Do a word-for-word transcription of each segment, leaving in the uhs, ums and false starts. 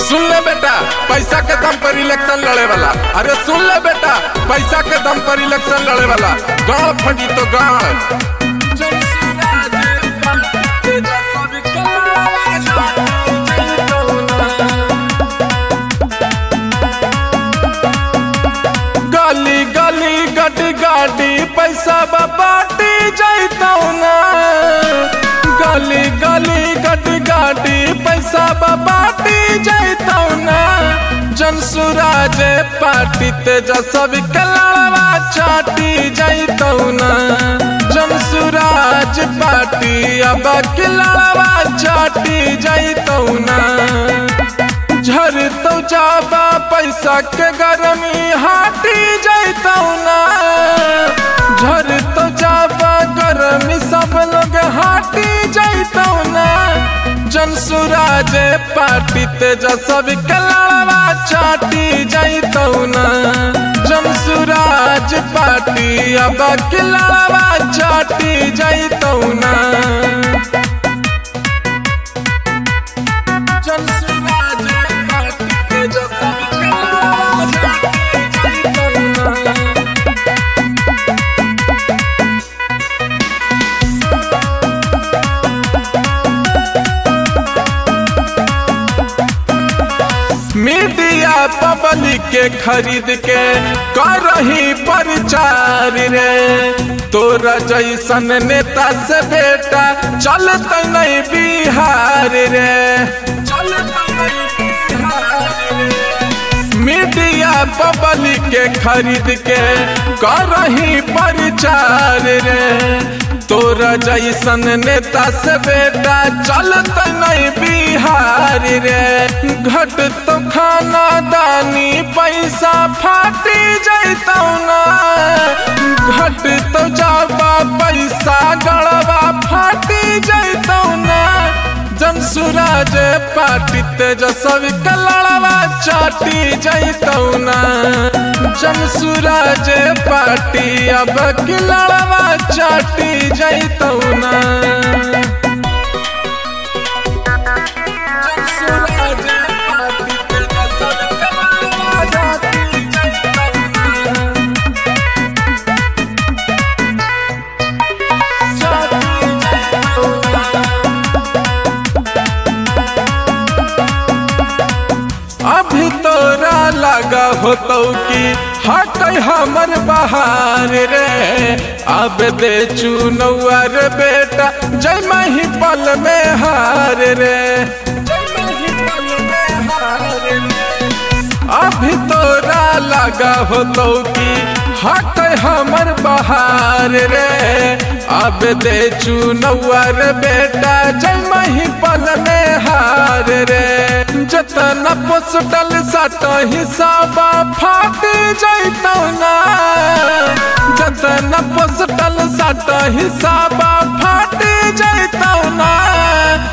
सुन ले बेटा, पैसा के दम पर इलेक्शन लड़े वाला। अरे सुन ले बेटा, पैसा के दम पर इलेक्शन लड़े वाला। गाँव फटी तो गाँव गली गली गड्डी गाड़ी पैसा बाटी जाता ना। गली गली गड्डी गाड़ी पैसा बाटी जाता ना। जनसुराज पार्टी तेजस्वी के लड़वा चाटी जाता ना। जनसुराज पार्टी अब के लड़वा चाटी जाता ना। झर तो जाबा पैसा के गरमी हाटी जाता ना। झर तो जाबा गरमी सब लोग हाटी जाता ना। जनसुराज पार्टी तेजस्वी के लड़वा चाटी जाता ना। जनसुराज पार्टी अब के लड़वा चाटी जाता ना। जनसुराज मीडिया पब्लिक के खरीद के कर रही प्रचार रे। तोरा जैसन नेता से बेटा चलते नहीं बिहार रे। मीडिया पब्लिक के खरीद के कर रही प्रचार रे। तोरा जैसन नेता से बेटा चलत नहीं बिहार रे। घट तो खाना दानी पैसा फाटी जाता ना। घट तो जाबा पैसा गड़बा फाटी जाता ना। जनसुराज पार्टी तेजस्वी के लड़वा चाटी जाता ना। जनसुराज पार्टी अब के लड़वा चाटी जाता ना। जनसुराज पार्टी तेजस्वी के लड़वा चाटी जाता अभी तोरा लगा होतो कि हट हमर बहार रे। अब दे चुनौर बेटा जय मही पल में हार रे। अभी तोरा लगा होतो कि हट हमर बहार रे। अब दे चुनौर बेटा जय मही पल में हार रे। जतना पोस्टल सट हिसाबा फाटी जाता ना। जतना पोस्टल सट हिसाबा फाटी जाता ना।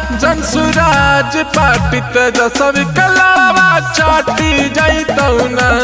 जनसुराज पार्टी तेजस्वी के लड़वा चाटी जाता ना।